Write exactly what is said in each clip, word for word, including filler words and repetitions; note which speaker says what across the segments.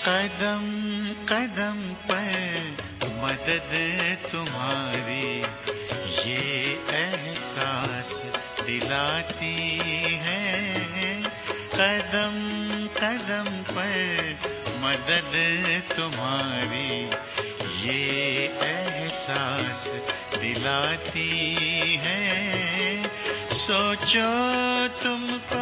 Speaker 1: कदम कदम पर मदद तुम्हारी ये एहसास दिलाती है। कदम कदम पर मदद तुम्हारी ये एहसास दिलाती है। सोचो तुमको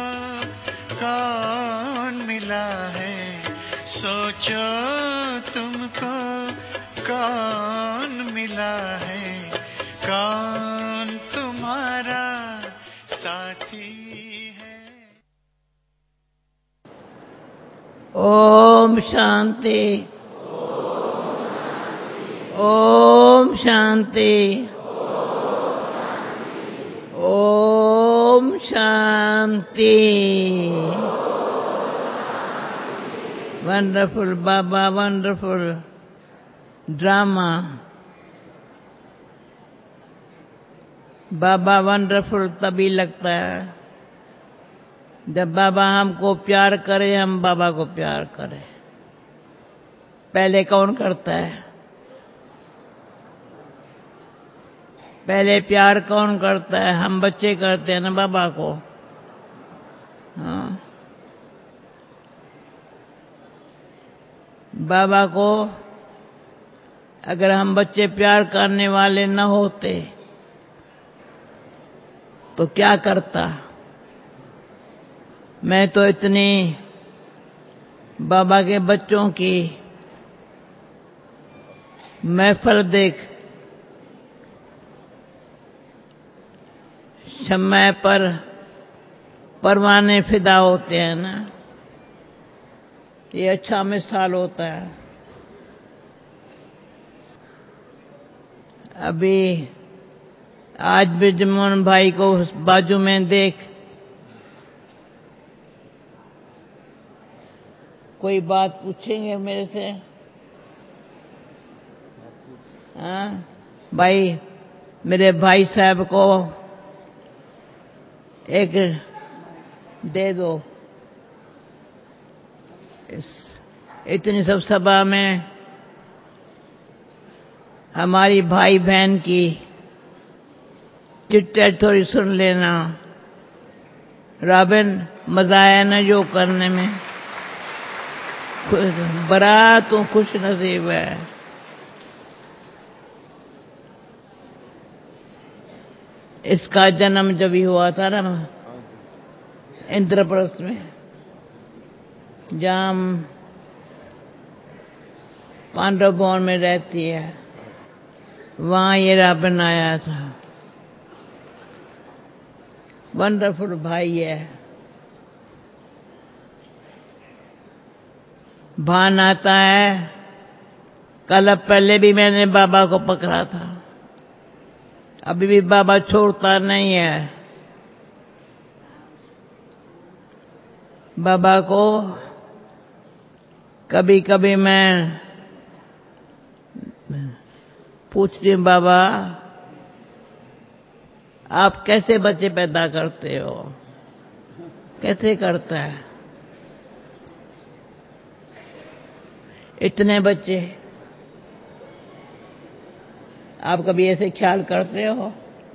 Speaker 1: कौन मिला है, सोचो तुमको कौन मिला है, कौन तुम्हारा साथी है।
Speaker 2: ओम शांति, ओम शांति, ओम शांति। Wonderful Baba, wonderful drama. Baba wonderful तभी लगता है जब बाबा हमको प्यार करे, हम बाबा को प्यार करें। पहले कौन करता है? पहले प्यार कौन करता है? हम बच्चे करते हैं ना बाबा को। हाँ, बाबा को अगर हम बच्चे प्यार करने वाले न होते तो क्या करता? मैं तो इतनी बाबा के बच्चों की महफिल देख, समय पर परवाने फिदा होते हैं ना, ये अच्छा मिसाल होता है। अभी आज भी जमोन भाई को उस बाजू में देख, कोई बात पूछेंगे मेरे से? हाँ भाई, मेरे भाई साहब को एक दे दो। इस इतनी सब सभा में हमारी भाई बहन की चिट-चैट थोड़ी सुन लेना। रॉबिन, मजा आया ना जो करने में? बड़ा तो खुश नसीब है। इसका जन्म जब ही हुआ था ना इंद्रप्रस्थ में, जहाँ पांडव भवन में रहती है, वहाँ ये रावण आया था। वंडरफुल भाई है। भान आता है, कल पहले भी मैंने बाबा को पकड़ा था, अभी भी बाबा छोड़ता नहीं है। बाबा को कभी कभी मैं पूछती हूँ, बाबा आप कैसे बच्चे पैदा करते हो? कैसे करता है इतने बच्चे? आप कभी ऐसे ख्याल करते हो?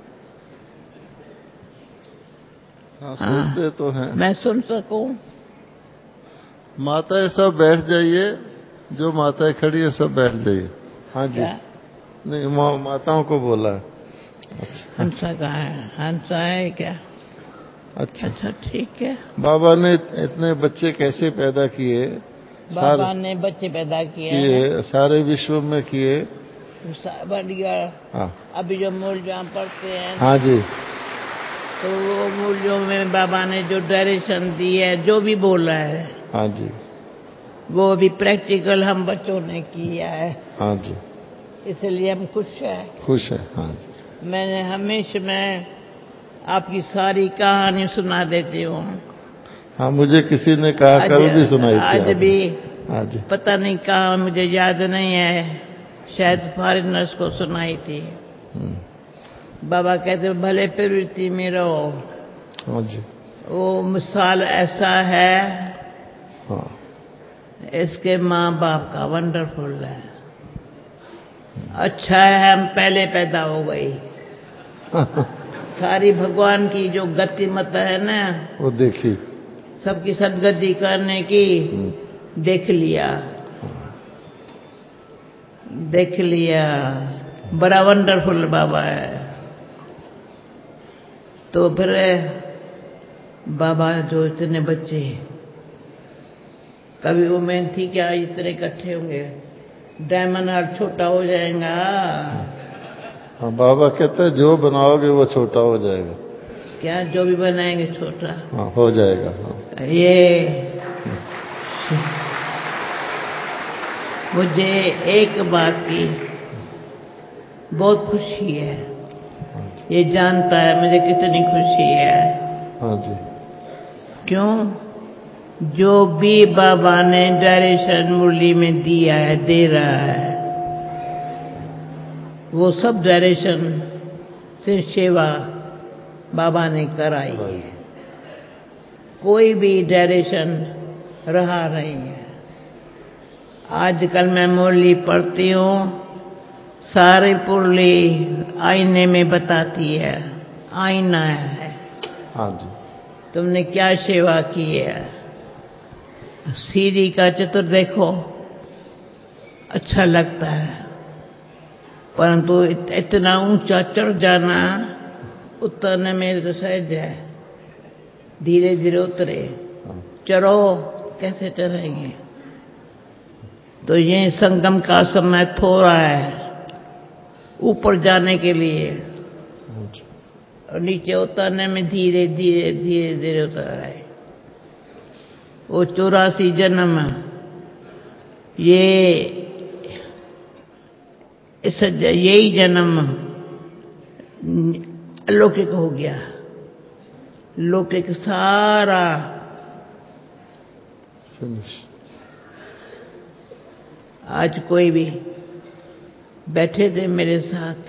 Speaker 3: हाँ, सोचते तो हैं।
Speaker 2: मैं सुन सकूं?
Speaker 3: माताएं सब बैठ जाइए, जो माताएं खड़ी है सब बैठ जाइए। हाँ जी।
Speaker 2: क्या?
Speaker 3: नहीं, मा, माताओं को बोला है। अच्छा,
Speaker 2: हंसा कहाँ है? हंसा है क्या?
Speaker 3: अच्छा
Speaker 2: अच्छा, ठीक है।
Speaker 3: बाबा ने इतने बच्चे कैसे पैदा किए?
Speaker 2: बाबा ने बच्चे पैदा किए
Speaker 3: किए सारे विश्व में किए।
Speaker 2: बढ़िया।
Speaker 3: हाँ,
Speaker 2: अभी जो मूल्यों पढ़ते हैं,
Speaker 3: हाँ जी,
Speaker 2: तो वो मूल्यों में बाबा ने जो डायरेक्शन दी है, जो भी बोला है,
Speaker 3: हाँ जी,
Speaker 2: वो भी प्रैक्टिकल हम बच्चों ने किया है।
Speaker 3: हाँ जी,
Speaker 2: इसलिए हम खुश हैं।
Speaker 3: खुश है। हाँ जी।
Speaker 2: मैंने हमेशा मैं आपकी सारी कहानी सुना देती हूँ।
Speaker 3: हाँ, मुझे किसी ने कहा, कल भी सुनाई थी
Speaker 2: आज भी।
Speaker 3: हाँ जी।
Speaker 2: पता नहीं कहाँ, मुझे याद नहीं है, शायद फॉरेनर्स को सुनाई थी। बाबा कहते भले प्रवृत्ति में रहो।
Speaker 3: हाँ जी।
Speaker 2: वो मिसाल ऐसा है।
Speaker 3: हाँ।
Speaker 2: इसके माँ बाप का वंडरफुल है। अच्छा है हम पहले पैदा हो गई। सारी भगवान की जो गतिमत है ना
Speaker 3: वो देखी,
Speaker 2: सबकी सदगति करने की देख लिया, देख लिया। बड़ा वंडरफुल बाबा है। तो फिर बाबा जो इतने बच्चे, कभी उम्मीद थी क्या इतने इकट्ठे होंगे? डायमंड हार्ट छोटा हो जाएगा।
Speaker 3: हाँ, बाबा कहते हैं जो बनाओगे वो छोटा हो जाएगा।
Speaker 2: क्या जो भी बनाएंगे छोटा?
Speaker 3: हाँ, हो जाएगा। हाँ।
Speaker 2: ये मुझे एक बात की बहुत खुशी है, ये जानता है मुझे कितनी खुशी है।
Speaker 3: हाँ जी।
Speaker 2: क्यों? जो भी बाबा ने डायरेक्शन मुरली में दिया है, दे रहा है, वो सब डायरेक्शन से सेवा बाबा ने कराई है। कोई भी डायरेक्शन रहा नहीं है। आजकल मैं मुरली पढ़ती हूँ, सारी मुरली आईने में बताती है, आईना है।
Speaker 3: हाँ जी। तुमने
Speaker 2: क्या सेवा की है? सीढ़ी का चित्र देखो, अच्छा लगता है, परंतु इतना ऊंचा चढ़ जाना, उतरने में तो सहज है। धीरे धीरे उतरे, चढ़ो कैसे चढ़ेंगे? तो ये संगम का समय थोड़ा है ऊपर जाने के लिए, और नीचे उतरने में धीरे धीरे धीरे धीरे उतर आए। वो चौरासी जन्म ये इस यही जन्म अलौकिक हो गया। लौकिक सारा
Speaker 3: फिनिश।
Speaker 2: आज कोई भी बैठे थे मेरे साथ,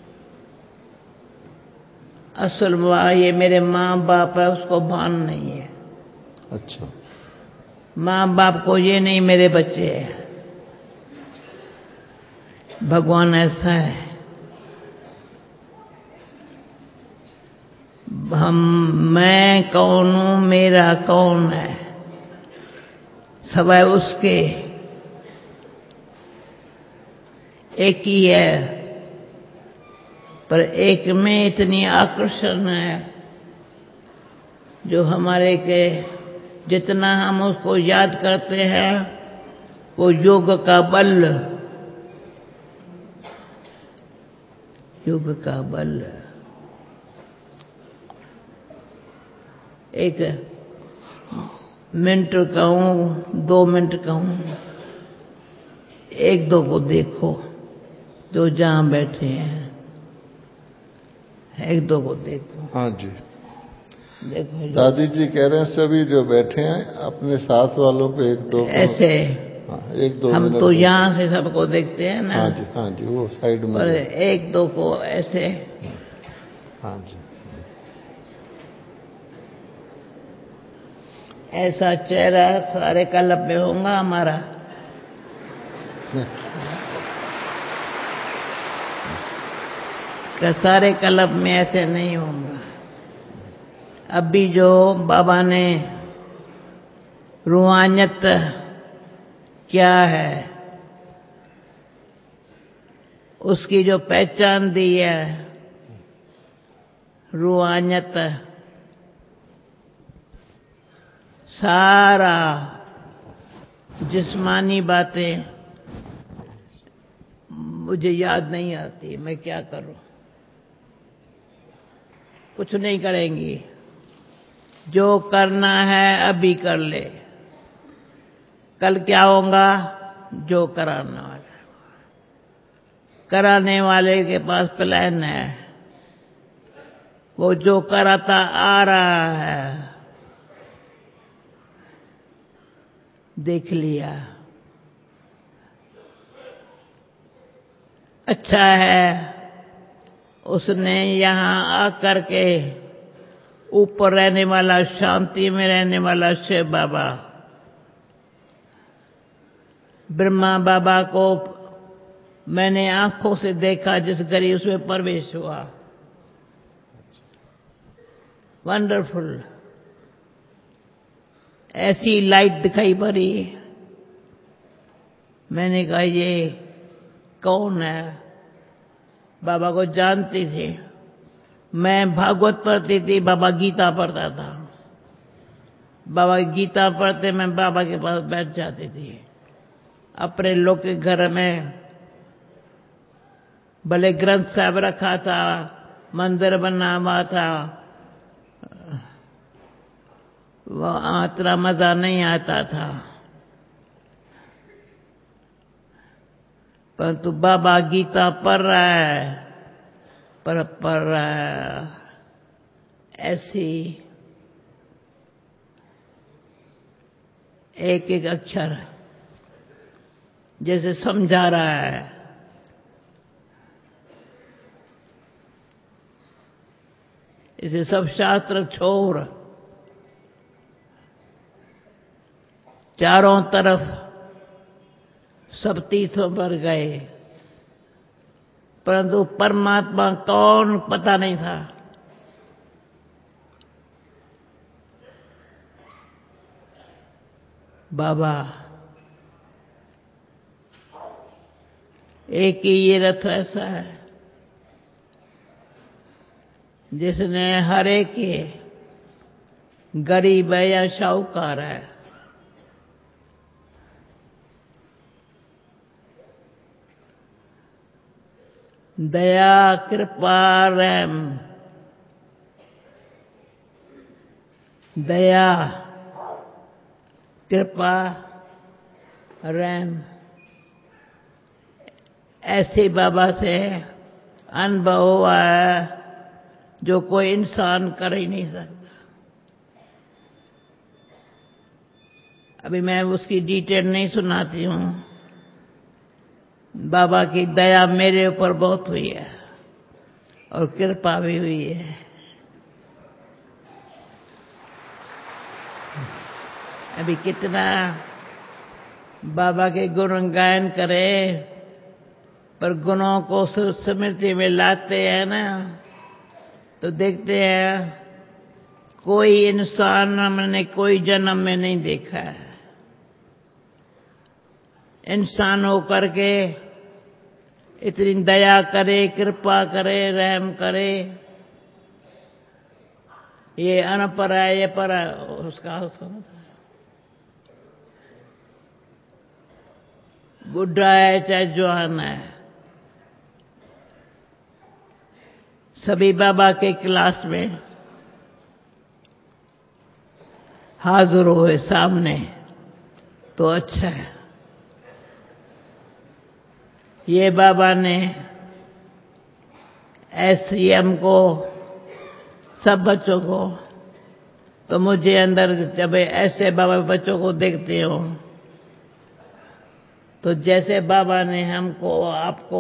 Speaker 2: असल में ये मेरे माँ बाप है उसको भान नहीं है।
Speaker 3: अच्छा।
Speaker 2: माँ बाप को ये नहीं मेरे बच्चे हैं। भगवान ऐसा है, हम मैं कौन हूं, मेरा कौन है, सब है उसके, एक ही है, पर एक में इतनी आकर्षण है जो हमारे के जितना हम उसको याद करते हैं वो योग का बल, योग का बल। एक मिनट कहूं, दो मिनट कहूं, एक दो को देखो जो जहां बैठे हैं, एक दो को देखो।
Speaker 3: हाँ जी।
Speaker 2: देखो
Speaker 3: दादी जी कह रहे हैं सभी जो बैठे हैं अपने साथ वालों को एक दो को,
Speaker 2: ऐसे।
Speaker 3: हाँ, एक दो
Speaker 2: हम तो यहाँ से सबको देखते हैं ना।
Speaker 3: हाँ जी, हाँ जी, वो साइड में,
Speaker 2: पर एक दो को ऐसे।
Speaker 3: हाँ जी।
Speaker 2: ऐसा चेहरा सारे कल्प में होगा हमारा। कि सारे कल्प में ऐसे नहीं होगा। अभी जो बाबा ने रूहानियत क्या है उसकी जो पहचान दी है, रूहानियत सारा जिस्मानी बातें मुझे याद नहीं आती, मैं क्या करूं? कुछ नहीं करेंगी, जो करना है अभी कर ले, कल क्या होगा? जो कराना वाला, कराने वाले के पास प्लान है, वो जो कराता आ रहा है, देख लिया। अच्छा है उसने यहां आकर के ऊपर रहने वाला, शांति में रहने वाला शिव बाबा ब्रह्मा बाबा को मैंने आंखों से देखा, जिस घड़ी उसमें प्रवेश हुआ। वंडरफुल। ऐसी लाइट दिखाई पड़ी। मैंने कहा ये कौन है? बाबा को जानती थी। मैं भागवत पढ़ती थी, बाबा गीता पढ़ता था। बाबा गीता पढ़ते मैं बाबा के पास बैठ जाती थी। अपने लोग के घर में भले ग्रंथ साहब रखा था, मंदिर बना हुआ था, वहां इतना मजा नहीं आता था, परंतु बाबा गीता पढ़ रहा है, पर पढ़ रहा है ऐसी एक एक अक्षर जैसे समझा रहा है। इसे सब शास्त्र छोड़ चारों तरफ सब तीर्थों पर गए, परंतु परमात्मा कौन पता नहीं था। बाबा एक ही ये रथ ऐसा है जिसने हर एक के गरीब है या शाहूकार है, दया कृपा रहम, दया कृपा रहम, ऐसे बाबा से अनुभव हुआ है जो कोई इंसान कर ही नहीं सकता। अभी मैं उसकी डिटेल नहीं सुनाती हूं। बाबा की दया मेरे ऊपर बहुत हुई है और कृपा भी हुई है। अभी कितना बाबा के गुण गायन करे, पर गुणों को स्मृति में लाते हैं ना, तो देखते हैं कोई इंसान हमने कोई जन्म में नहीं देखा है। इंसान होकर के इतनी दया करे, कृपा करे, रहम करे, ये अनपर है, ये पर है, उसका उसका बुढ़ा है चाहे जवान है, सभी बाबा के क्लास में हाजिर हुए सामने तो अच्छा है। ये बाबा ने एससीएम को, सब बच्चों को, तो मुझे अंदर जब ऐसे बाबा बच्चों को देखते हो तो जैसे बाबा ने हमको आपको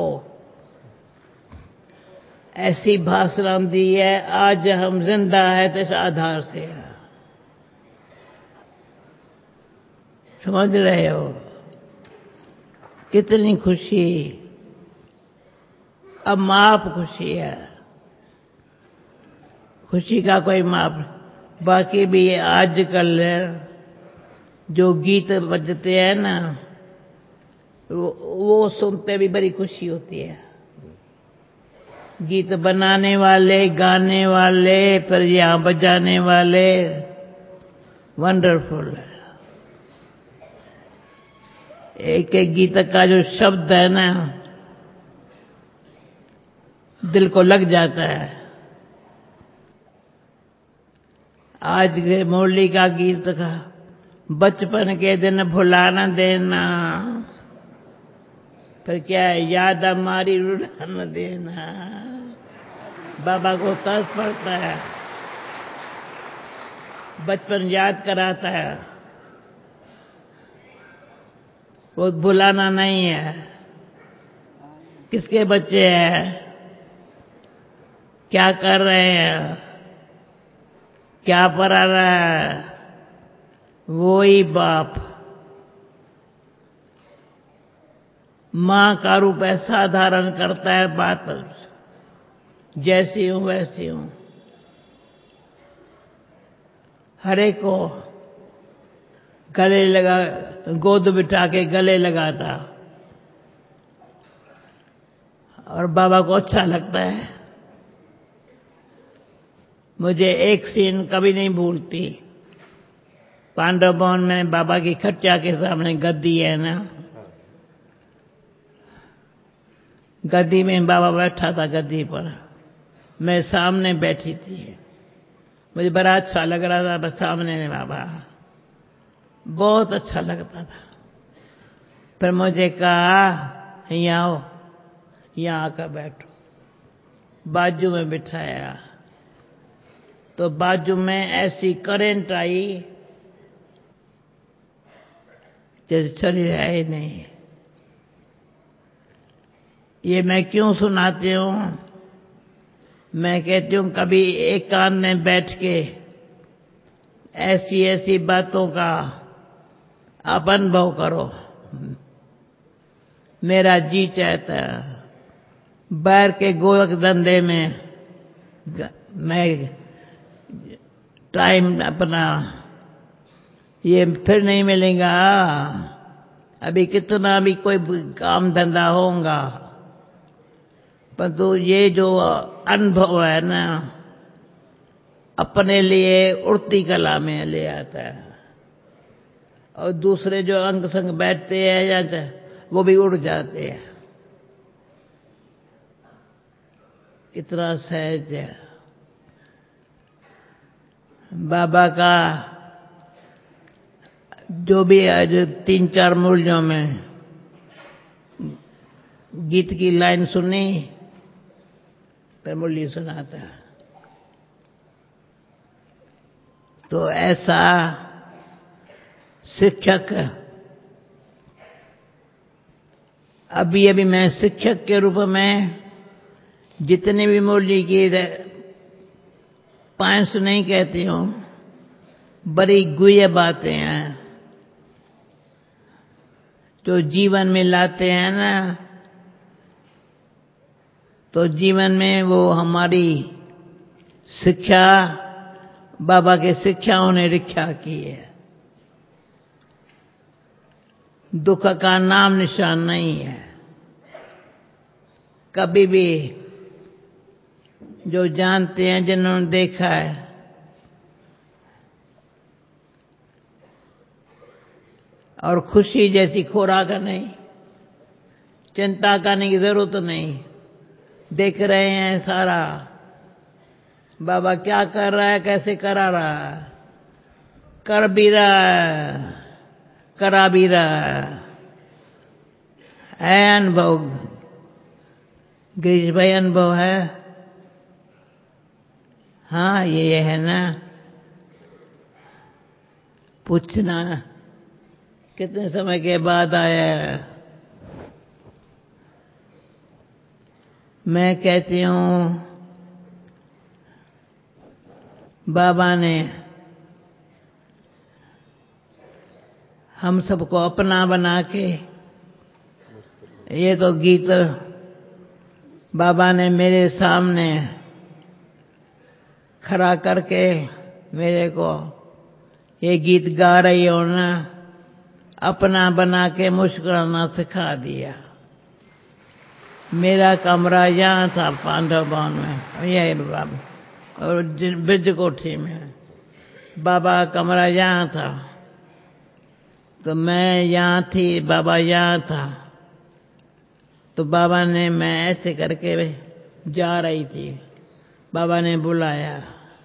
Speaker 2: ऐसी भाषण दी है, आज हम जिंदा है तो इस आधार से। समझ रहे हो कितनी खुशी, अब माप खुशी है, खुशी का कोई माप। बाकी भी आजकल जो गीत बजते हैं ना, वो, वो सुनते भी बड़ी खुशी होती है। गीत बनाने वाले, गाने वाले, पर यहाँ बजाने वाले, वंडरफुल है। एक एक गीत का जो शब्द है ना, दिल को लग जाता है। आज के मुरली का गीत का बचपन के दिन भुला न देना, फिर क्या है, याद हमारी रुला न देना। बाबा को तरस पड़ता है, बचपन याद कराता है, वो भुलाना नहीं है। किसके बच्चे हैं, क्या कर रहे हैं, क्या पढ़ा रहा है, वो ही बाप। मां का रूप ऐसा धारण करता है, बात जैसी हूं वैसी हूं। हरे को गले लगा, गोद बिठा के गले लगाता, और बाबा को अच्छा लगता है। मुझे एक सीन कभी नहीं भूलती। पांडव भवन में बाबा की खटिया के सामने गद्दी है ना, गद्दी में बाबा बैठा था, गद्दी पर मैं सामने बैठी थी। मुझे बड़ा अच्छा लग रहा था, बस सामने में बाबा, बहुत अच्छा लगता था। फिर मुझे कहा यहाँ आओ, यहाँ आकर बैठो। बाजू में बिठाया तो बाजू में ऐसी करंट आई जैसे शरीर है ही नहीं। ये मैं क्यों सुनाती हूं? मैं कहती हूं कभी एकांत में बैठ के ऐसी ऐसी बातों का आप अनुभव करो। मेरा जी चाहता है बैर के गोरख धंधे में मैं टाइम अपना ये फिर नहीं मिलेगा। अभी कितना भी कोई काम धंधा होगा, परंतु ये जो अनुभव है ना, अपने लिए उड़ती कला में ले आता है। और दूसरे जो अंग संग बैठते हैं या वो भी उड़ जाते हैं। कितना सहज है बाबा का। जो भी आज तीन चार मूल्यों में गीत की लाइन सुनी, फिर मुरली सुनाता। तो ऐसा शिक्षक, अभी अभी मैं शिक्षक के रूप में जितने भी मुरली की पांच नहीं कहती हूं, बड़ी गुह्य बातें हैं जो जीवन में लाते हैं ना, तो जीवन में वो हमारी शिक्षा, बाबा के शिक्षाओं ने रक्षा की है। दुख का नाम निशान नहीं है कभी भी। जो जानते हैं, जिन्होंने देखा है, और खुशी जैसी खुराक नहीं, चिंता करने की जरूरत नहीं। देख रहे हैं सारा बाबा क्या कर रहा है, कैसे करा रहा है, कर भी रहा है, करा भी रहा है। अनुभव गिरीश भाई, अनुभव है। हाँ, ये है ना, पूछना कितने समय के बाद आया। मैं कहती हूं बाबा ने हम सबको अपना बना के, ये तो गीत बाबा ने मेरे सामने खड़ा करके मेरे को ये गीत गा रही हो ना, अपना बना के मुस्कुराना सिखा दिया। मेरा कमरा यहाँ था पांडव भवन में, यही बाबा, और ब्रिज कोठी में बाबा का कमरा यहाँ था, तो मैं यहाँ थी, बाबा यहाँ था। तो बाबा ने, मैं ऐसे करके जा रही थी, बाबा ने बुलाया,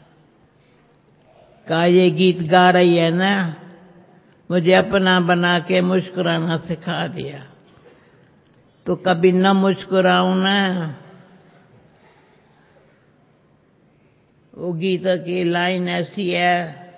Speaker 2: कहा ये गीत गा रही है ना, मुझे अपना बना के मुस्कुराना सिखा दिया। तो कभी न मुस्कुराऊं ना। वो गीत की लाइन ऐसी है,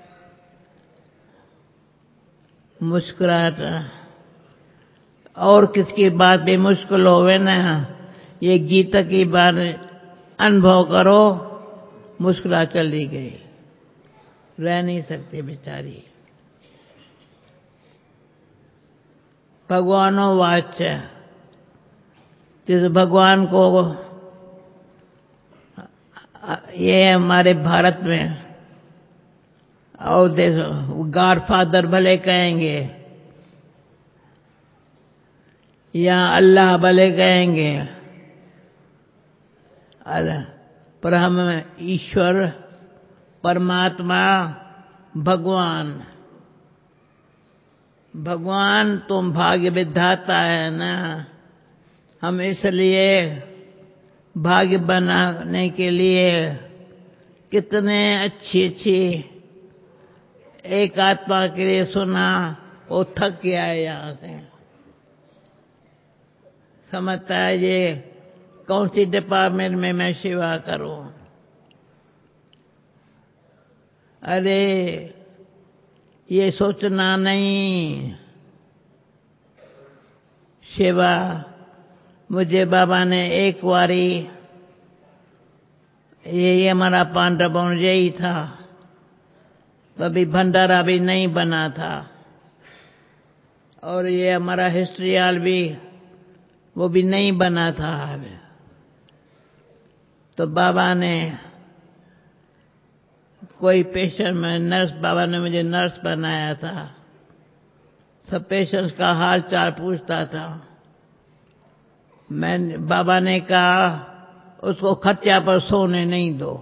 Speaker 2: मुस्कुराता और किसकी बात भी मुश्किल होवे ना, ये गीत की बात अनुभव करो, मुस्कुरा चली गई, रह नहीं सकती बेचारी। भगवानो वाच, जिस भगवान को ये हमारे भारत में और देखो गॉड फादर भले कहेंगे या अल्लाह भले कहेंगे, पर हम ईश्वर परमात्मा भगवान भगवान तुम भाग्य विधाता है ना। हम इसलिए भाग्य बनाने के लिए कितने अच्छी अच्छी एक आत्मा के लिए सुना, वो थक गया है यहां से, समझता है ये कौन सी डिपार्टमेंट में मैं सेवा करूं। अरे ये सोचना नहीं, सेवा मुझे बाबा ने एक बारी, ये हमारा पांडव यही था, तभी भंडारा भी नहीं बना था, और ये हमारा हिस्ट्री हॉल भी वो भी नहीं बना था। तो बाबा ने कोई पेशेंट में नर्स, बाबा ने मुझे नर्स बनाया था, सब पेशेंट्स का हाल चाल पूछता था। मैं बाबा ने कहा उसको खटिया पर सोने नहीं दो।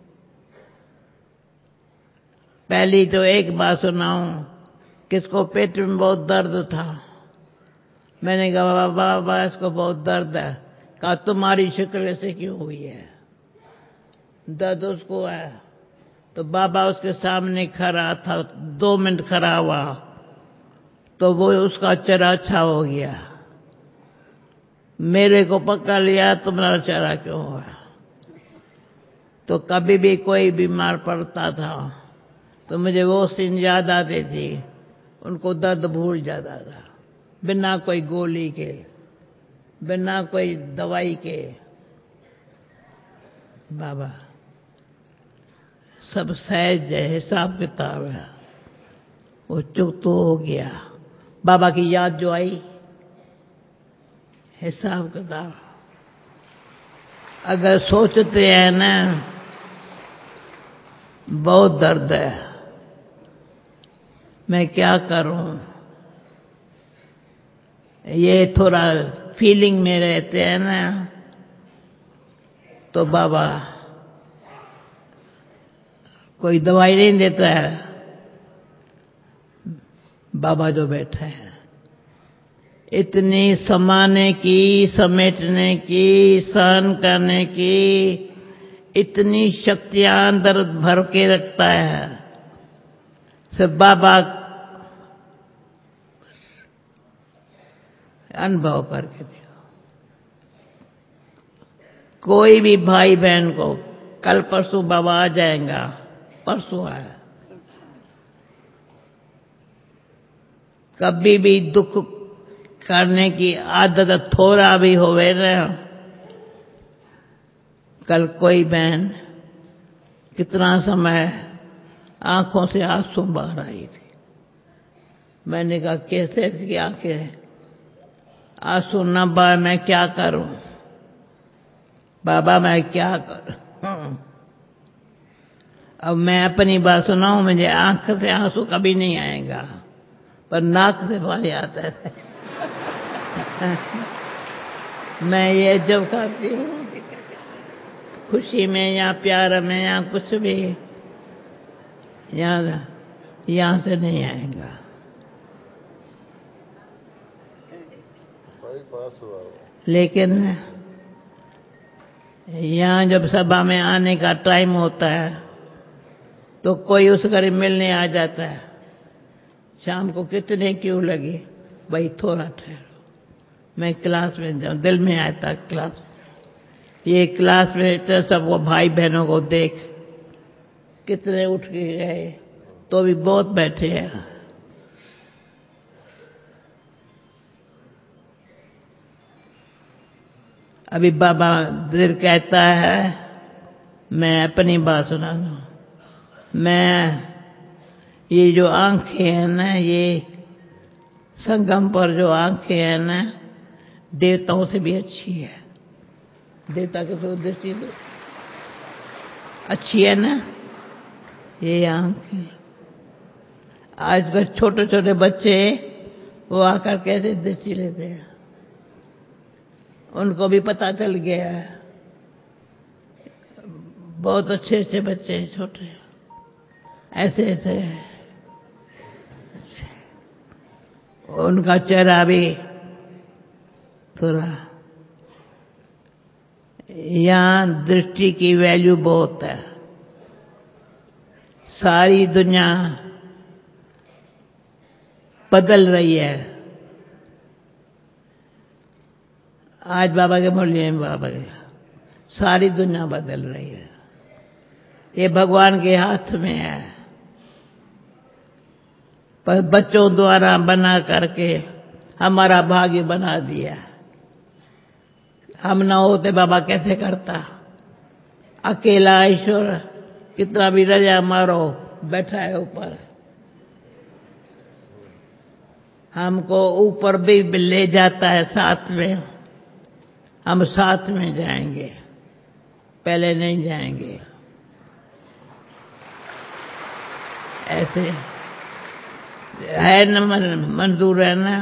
Speaker 2: पहली तो एक बात सुनाऊं, किसको पेट में बहुत दर्द था, मैंने कहा बाबा बाबा इसको बहुत दर्द है। कहा तुम्हारी शक्ल ऐसे क्यों हुई है, दर्द उसको है। तो बाबा उसके सामने खड़ा था, दो मिनट खड़ा हुआ तो वो उसका चेहरा अच्छा हो गया। मेरे को पकड़ लिया, तुम्हारा चेहरा क्यों हुआ। तो कभी भी कोई बीमार पड़ता था तो मुझे वो सीन याद आती थी, उनको दर्द भूल जाता था, बिना कोई गोली के, बिना कोई दवाई के। बाबा सब सहज है, हिसाब किताब है, वो चुप तो हो गया। बाबा की याद जो आई, हिसाब किताब अगर सोचते हैं ना, बहुत दर्द है, मैं क्या करूं। ये थोड़ा फीलिंग में रहते हैं ना, तो बाबा कोई दवाई नहीं देता है। बाबा जो बैठा है, इतनी समाने की, समेटने की, सहन करने की इतनी शक्तियां अंदर भर के रखता है। सिर्फ बाबा अनुभव करके देखो। कोई भी भाई बहन को, कल परसों बाबा आ जाएगा, परसों आया, कभी भी दुख करने की आदत थोड़ा भी होवे ना। कल कोई बहन कितना समय आंखों से आंसू बह रही थी, मैंने कहा कैसे इसकी आंखें आंसू न बह, मैं क्या करूं बाबा, मैं क्या करूं। अब मैं अपनी बात सुनाऊं, मुझे आंख से आंसू कभी नहीं आएगा, पर नाक से पानी आता है। मैं ये जब खाती हूँ खुशी में या प्यार में या कुछ भी, यहाँ यहाँ से नहीं आएगा। लेकिन यहाँ जब सभा में आने का टाइम होता है तो कोई उस घर मिलने आ जाता है, शाम को कितने क्यों लगी, भाई थोड़ा ठहरो, मैं क्लास में जाऊं, दिल में आता क्लास में। ये क्लास में तो सब वो भाई बहनों को देख कितने उठ के गए, तो भी बहुत बैठे हैं। अभी बाबा दिल कहता है, मैं अपनी बात सुना दूं। मैं ये जो आंखें हैं ना, ये संगम पर जो आंखें हैं ना, देवताओं से भी अच्छी है। देवता की तो दृष्टि तो अच्छी है ना। ये आंखें आजकल छोटे छोटे बच्चे वो आकर कैसे दृष्टि लेते हैं, उनको भी पता चल गया है। बहुत अच्छे अच्छे बच्चे छोटे ऐसे ऐसे उनका चेहरा भी थोड़ा। यहाँ दृष्टि की वैल्यू बहुत है। सारी दुनिया बदल रही है। आज बाबा के बोलिए बाबा के सारी दुनिया बदल रही है। ये भगवान के हाथ में है, पर बच्चों द्वारा बना करके हमारा भाग्य बना दिया। हम ना होते बाबा कैसे करता। अकेला ईश्वर कितना भी रजा मारो बैठा है ऊपर, हमको ऊपर भी ले जाता है साथ में। हम साथ में जाएंगे, पहले नहीं जाएंगे। ऐसे है न मंजूर है ना।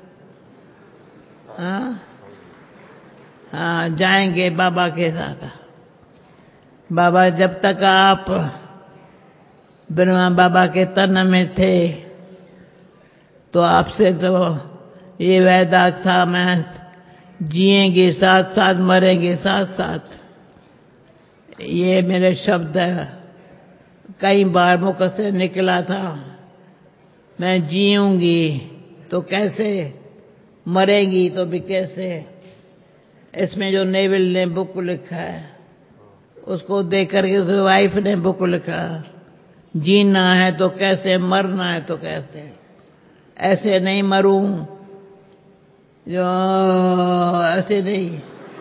Speaker 2: हाँ हाँ जाएंगे बाबा के साथ। बाबा जब तक आप ब्रह्मा बाबा के तन में थे तो आपसे तो ये वायदा था, मैं जिएंगे साथ साथ मरेंगे साथ साथ। ये मेरे शब्द कई बार मुख से निकला था। मैं जीऊंगी तो कैसे, मरेंगी तो भी कैसे। इसमें जो नेविल ने बुक लिखा है उसको देख करके उस वाइफ ने बुक लिखा, जीना है तो कैसे, मरना है तो कैसे। ऐसे नहीं मरूं जो ऐसे नहीं।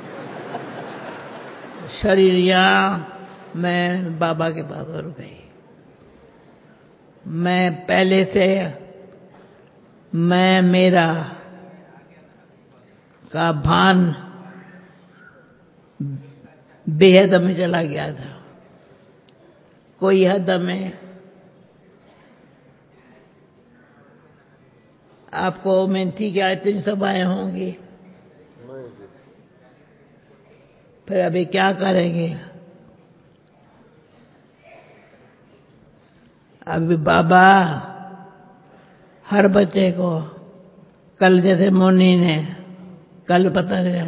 Speaker 2: शरीर यहाँ मैं बाबा के पास रुक गई। मैं पहले से मैं मेरा का भान बेहद में चला गया था। कोई हद में आपको उम्मीद थी कि इतनी सभाएं होंगी, फिर अभी क्या करेंगे। अभी बाबा हर बच्चे को, कल जैसे मुन्नी ने कल पता चला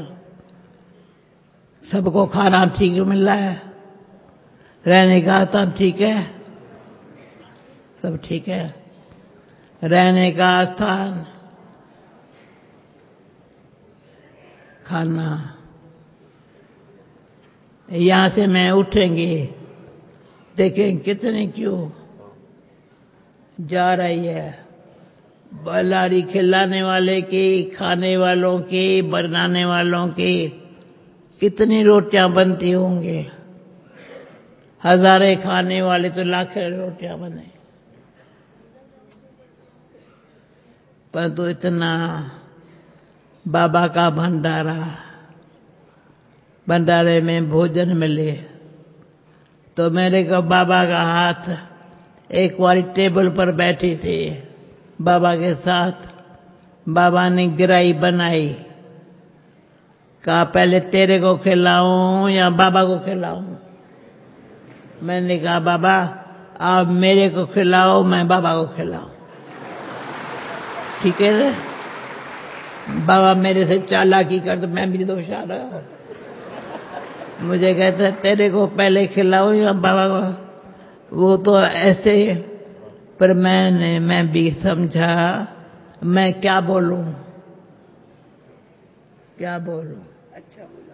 Speaker 2: सबको खाना ठीक मिल रहा है, रहने का सब ठीक है, सब ठीक है। रहने का स्थान, खाना, यहां से मैं उठेंगे देखें कितने क्यों जा रही है। बलारी खिलाने वाले की, खाने वालों की, बनाने वालों की कितनी रोटियां बनती होंगी। हजारे खाने वाले तो लाखें रोटियां बने, परंतु इतना बाबा का भंडारा, भंडारे में भोजन मिले तो मेरे को बाबा का हाथ। एक बार टेबल पर बैठी थी बाबा के साथ, बाबा ने गिराई बनाई, कहा पहले तेरे को खिलाऊं या बाबा को खिलाऊं। मैंने कहा बाबा आप मेरे को खिलाओ, मैं बाबा को खिलाऊं, ठीक है ना। बाबा मेरे से चालाकी कर तो मैं भी दोष आ रहा, मुझे कहता है तेरे को पहले खिलाऊं या बाबा को। वो तो ऐसे, पर मैंने मैं भी समझा मैं क्या बोलूं, क्या बोलूं। अच्छा बोला,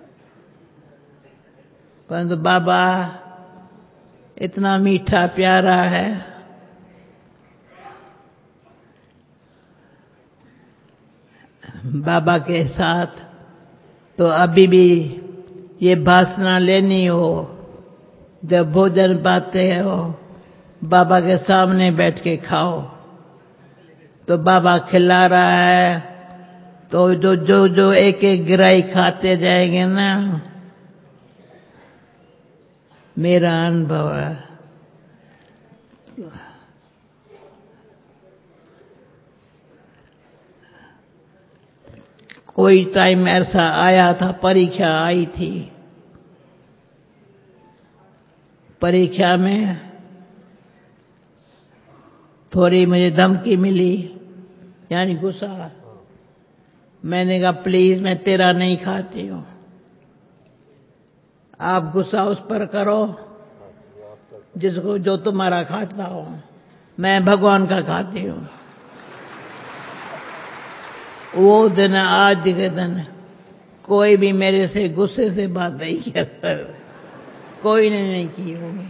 Speaker 2: परंतु बाबा इतना मीठा प्यारा है। बाबा के साथ तो अभी भी ये वासना लेनी हो, जब भोजन पाते हो बाबा के सामने बैठ के खाओ, तो बाबा खिला रहा है तो जो जो जो एक एक गिराई खाते जाएंगे ना, मेरा अनुभव है, कोई टाइम ऐसा आया था, परीक्षा आई थी, परीक्षा में थोड़ी मुझे धमकी मिली, यानी गुस्सा। मैंने कहा प्लीज मैं तेरा नहीं खाती हूं, आप गुस्सा उस पर करो जिसको जो तुम्हारा खाता हो, मैं भगवान का खाती हूं। वो दिन आज के दिन कोई भी मेरे से गुस्से से बात नहीं करता, कोई ने नहीं की होगी।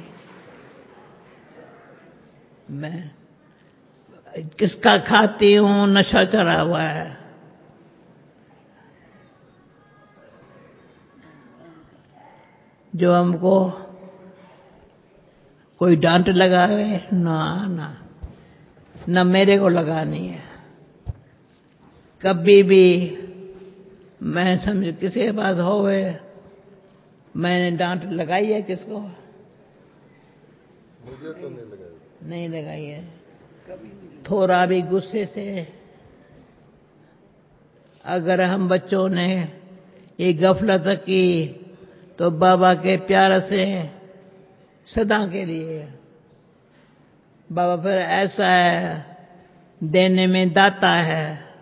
Speaker 2: मैं किसका खाती हूं, नशा चढ़ा हुआ है। जो हमको कोई डांट लगावे ना ना ना मेरे को लगानी है। कभी भी मैं समझ किसी के पास होवे, मैंने डांट लगाई है किसको?
Speaker 3: मुझे तो नहीं लगाई,
Speaker 2: नहीं लगाई है। थोड़ा भी गुस्से से अगर हम बच्चों ने ये गफलत की तो बाबा के प्यार से सदा के लिए, बाबा फिर ऐसा है, देने में दाता है,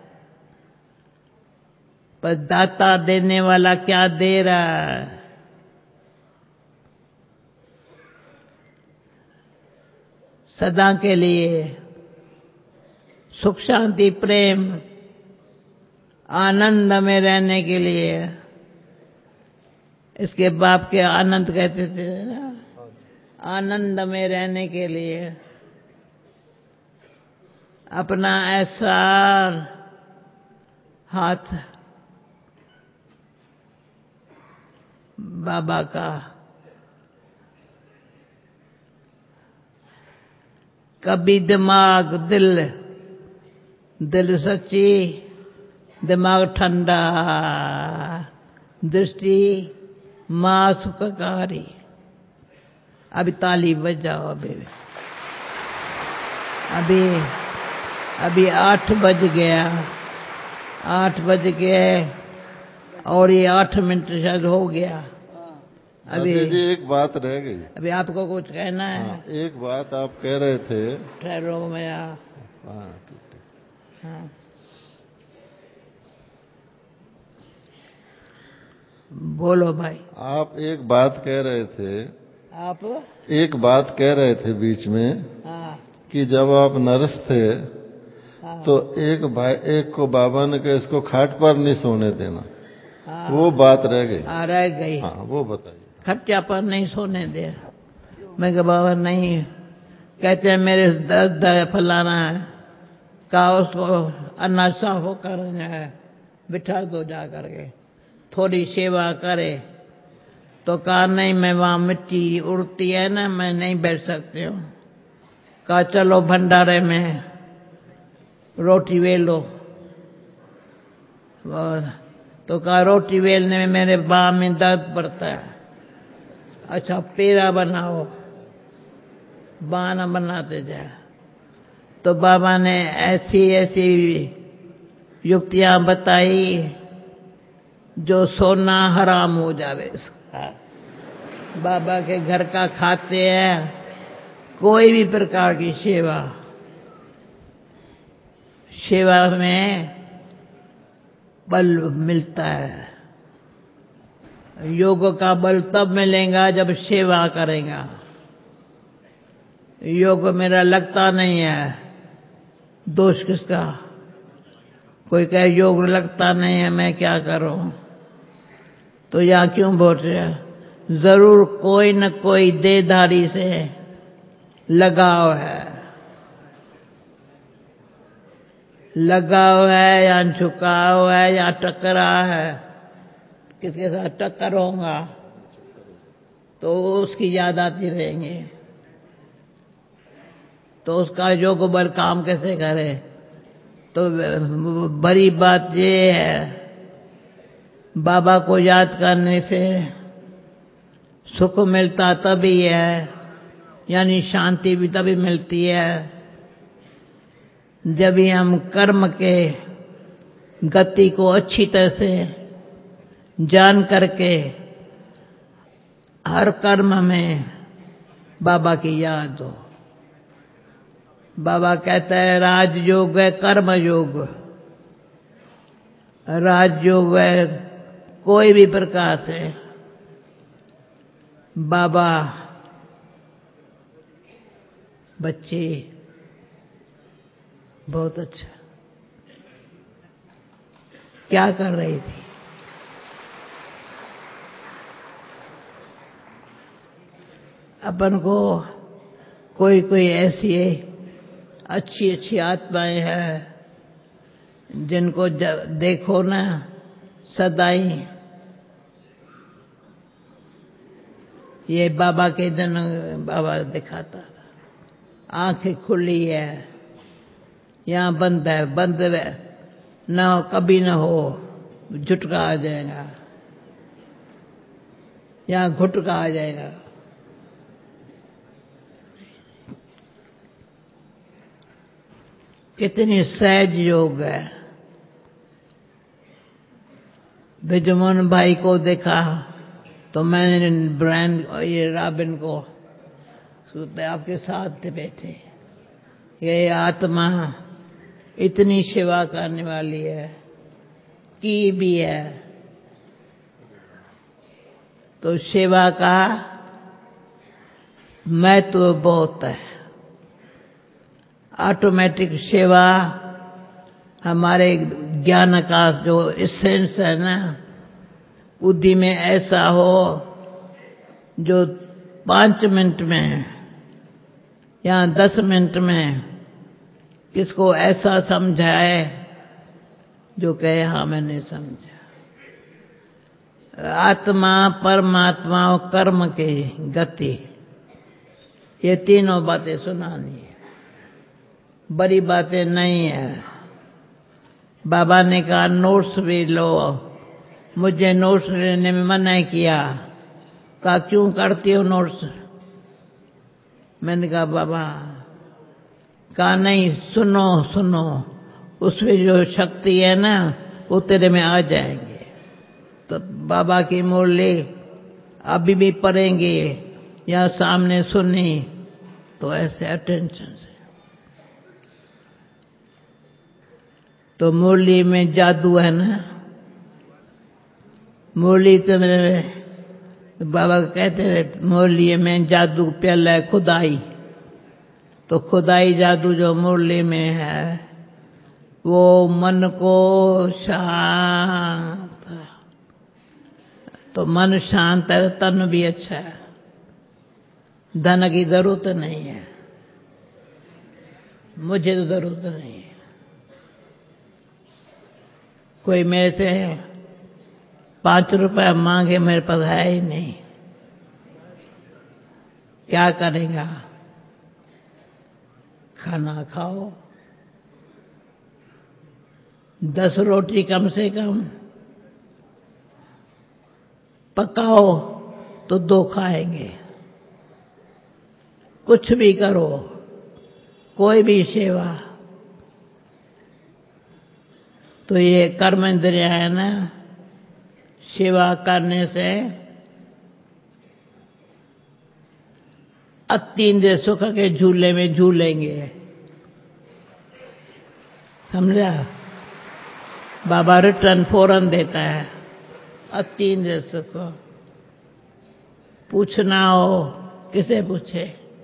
Speaker 2: पर दाता देने वाला क्या दे रहा है? सदा के लिए सुख शांति प्रेम आनंद में रहने के लिए। इसके बाप के आनंद कहते थे ना, आनंद में रहने के लिए अपना ऐसा हाथ बाबा का, कभी दिमाग दिल दिल सच्ची, दिमाग ठंडा, दृष्टि मां सुखकारी। अभी ताली बजाओ। अभी अभी अभी आठ बज गया, आठ बज गए और ये आठ मिनट शायद हो गया। अभी
Speaker 3: जी एक बात रह गई।
Speaker 2: अभी आपको कुछ कहना है?
Speaker 3: हाँ, एक बात आप कह रहे थे।
Speaker 2: ठहरो मैं।
Speaker 3: हाँ
Speaker 2: हाँ बोलो भाई।
Speaker 3: आप एक बात कह रहे थे।
Speaker 2: आप
Speaker 3: एक बात कह रहे थे बीच में।
Speaker 2: हाँ
Speaker 3: कि जब आप नर्स थे
Speaker 2: हाँ
Speaker 3: तो एक भाई एक को बाबा ने कहा इसको खाट पर नहीं सोने देना।
Speaker 2: हाँ
Speaker 3: वो बात रह गई।
Speaker 2: हाँ रह गई।
Speaker 3: हाँ वो बताइए।
Speaker 2: खर्चा पर नहीं सोने दे। मैं कहा बाबा नहीं, कहते हैं मेरे दर्द है फलाना है, कहा उसको अनाज साफ होकर बिठा दो जा करके, थोड़ी सेवा करे। तो कहा नहीं मैं वहां मिट्टी उड़ती है ना, मैं नहीं बैठ सकती हूँ। कहा चलो भंडारे में रोटी वेलो। तो कहा रोटी वेलने में मेरे बाह में दर्द पड़ता है। अच्छा पेड़ा बनाओ, बाना बनाते जाए। तो बाबा ने ऐसी ऐसी युक्तियां बताई जो सोना हराम हो जावे उसका। बाबा के घर का खाते हैं, कोई भी प्रकार की सेवा, सेवा में बल मिलता है। योग का बल तब मिलेगा जब सेवा करेगा। योग मेरा लगता नहीं है, दोष किसका? कोई कहे योग लगता नहीं है, मैं क्या करूं? तो यहां क्यों बोल रहे? जरूर कोई न कोई देहधारी से लगाव है, लगाव है या झुकाव है या टकरा है। किसके साथ टक्कर होगा तो उसकी याद आती रहेंगी। तो उसका योग बल काम कैसे करे? तो बड़ी बात ये है, बाबा को याद करने से सुख मिलता तभी है, यानी शांति भी तभी मिलती है जब ही हम कर्म के गति को अच्छी तरह से जान करके हर कर्म में बाबा की याद हो। बाबा कहता है राजयोग है कर्म योग। राजयोग है कोई भी प्रकार से बाबा बच्चे बहुत अच्छा क्या कर रही थी? अपन को कोई कोई ऐसी अच्छी अच्छी आत्माएं हैं जिनको देखो ना सदाई ये बाबा के दिन बाबा दिखाता था, आंखें खुली है, यहाँ बंद है, बंद न हो कभी न हो झुटका आ जाएगा, यहाँ घुटका आ जाएगा। कितनी सहज योग है। बिजमोहन भाई को देखा तो मैंने ब्रांड ये रॉबिन को सोते आपके साथ थे बैठे, ये आत्मा इतनी सेवा करने वाली है की भी है, तो सेवा का महत्व बहुत है। ऑटोमेटिक सेवा हमारे ज्ञान का जो एसेंस है ना, बुद्धि में ऐसा हो जो पांच मिनट में या दस मिनट में किसको ऐसा समझाए जो कहे हाँ मैंने समझा। आत्मा परमात्मा और कर्म की गति, ये तीनों बातें सुनानी है, बड़ी बातें नहीं है। बाबा ने कहा नोट्स भी लो, मुझे नोट्स लेने में मना किया, कहा क्यों करती हो नोट्स? मैंने कहा बाबा, कहा नहीं सुनो सुनो, उसमें जो शक्ति है ना वो तेरे में आ जाएंगे। तो बाबा की मुरली अभी भी पढ़ेंगे या सामने सुनी तो ऐसे अटेंशन से, तो मुरली में जादू है ना। मुरली तो मेरे बाबा कहते थे मुरली में जादू प्याला है खुदाई, तो खुदाई जादू जो मुरली में है वो मन को शांत, तो मन शांत है तन भी अच्छा है, धन की जरूरत नहीं है, मुझे तो जरूरत नहीं है। कोई मेरे से पांच रुपया मांगे, मेरे पास है ही नहीं, क्या करेगा? खाना खाओ, दस रोटी कम से कम पकाओ तो दो खाएंगे। कुछ भी करो, कोई भी सेवा, तो ये कर्म इंद्रिया है ना, सेवा करने से अतीन्द्रिय सुख के झूले में झूलेंगे, समझा? बाबा रिटर्न फौरन देता है। अतीन्द्रिय सुख पूछना हो किसे पूछे?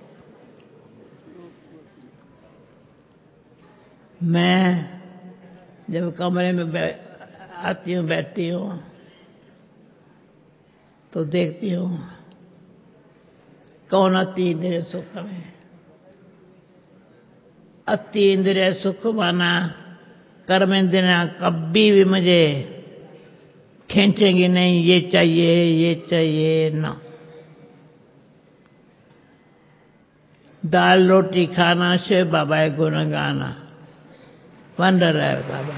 Speaker 2: मैं जब कमरे में आती हूँ बैठती हूँ तो देखती हूँ कौन अति इंद्रिय सुख में। अति इंद्रिय सुख माना कर्म इंद्रियां कभी भी मुझे खींचेंगी नहीं, ये चाहिए ये चाहिए ना। दाल रोटी खाना, शिव बाबा गुण गाना, वंडर है बाबा।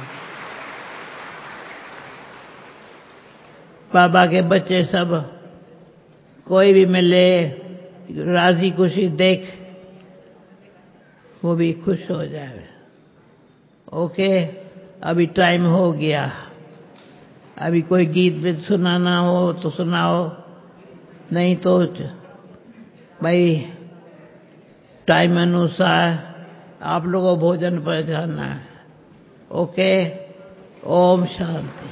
Speaker 2: बाबा के बच्चे सब कोई भी मिले राजी खुशी देख वो भी खुश हो जाए। ओके, अभी टाइम हो गया। अभी कोई गीत भी सुनाना हो तो सुनाओ, नहीं तो भाई टाइम अनुसार आप लोगों को भोजन पर जाना है। ओके, ओम शांति।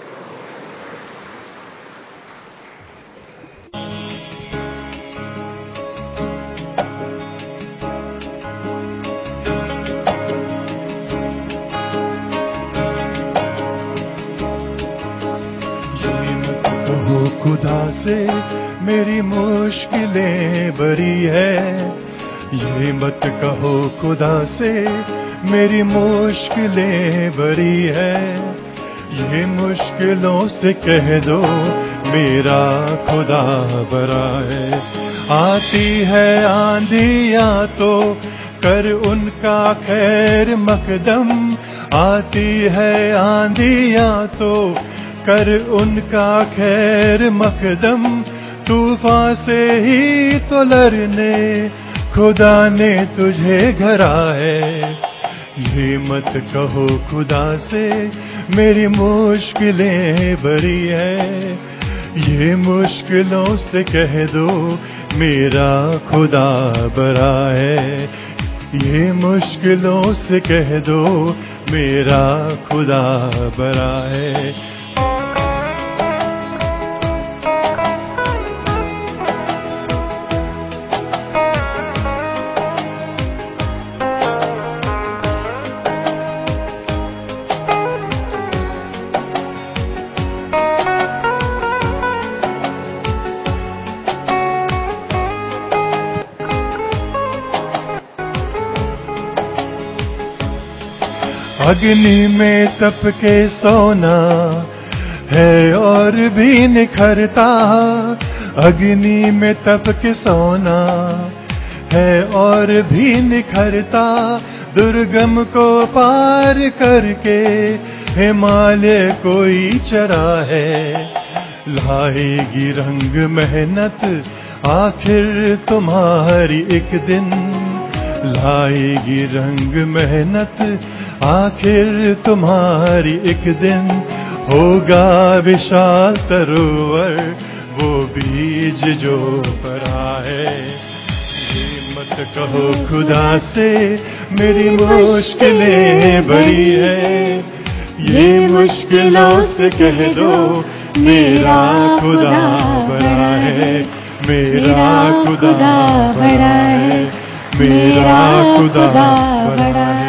Speaker 4: खुदा से मेरी मुश्किलें बरी है, ये मत कहो खुदा से मेरी मुश्किलें बरी है। ये मुश्किलों से कह दो मेरा खुदा बरा है। आती है आंधियां तो कर उनका खैर मकदम, आती है आंधियां तो कर उनका खैर मकदम। तूफान से ही तो लड़ने खुदा ने तुझे घरा है। ये मत कहो खुदा से मेरी मुश्किलें बरी है, ये मुश्किलों से कह दो मेरा खुदा बरा है। ये मुश्किलों से कह दो मेरा खुदा बरा है। अग्नि में तप के सोना है और भी निखरता, अग्नि में तप के सोना है और भी निखरता। दुर्गम को पार करके हिमालय कोई चरा है। लाएगी रंग मेहनत आखिर तुम्हारी एक दिन, लाएगी रंग मेहनत आखिर तुम्हारी एक दिन। होगा विशाल तरोवर वो बीज जो परा है। ये मत कहो खुदा से मेरी मुश्किलें बड़ी है, ये मुश्किलों से कह दो मेरा खुदा बड़ा है। मेरा खुदा बड़ा है, मेरा खुदा बड़ा है।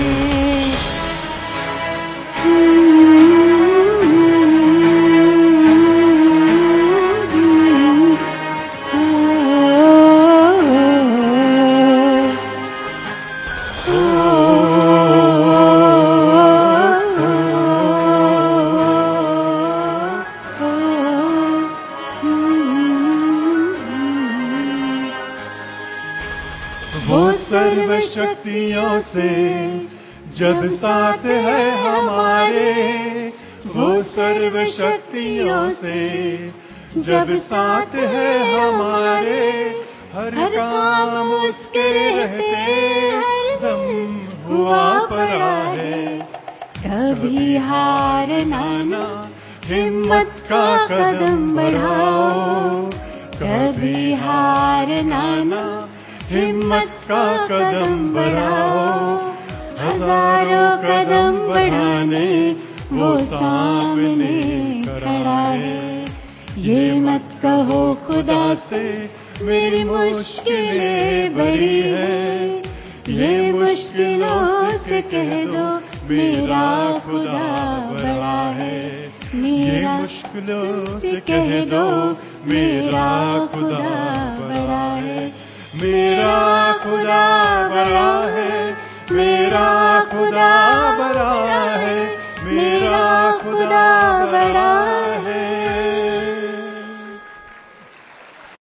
Speaker 4: शक्तियों से जब साथ है हमारे, वो सर्व शक्तियों से जब साथ है हमारे। हर काम उसके रहते हरदम हुआ पड़ा है। कभी हार ना हिम्मत का कदम बढ़ाओ, कभी हार ना हिम्मत का कदम बढ़ाओ। हजारों कदम बढ़ाने वो सामने खड़ा है। ये मत कहो खुदा से मेरी मुश्किलें बड़ी है, ये मुश्किलों से कह दो मेरा खुदा बड़ा है। ये मुश्किलों से कह दो मेरा खुदा बड़ा है। मेरा खुदा बड़ा है, मेरा खुदा बड़ा है, मेरा खुदा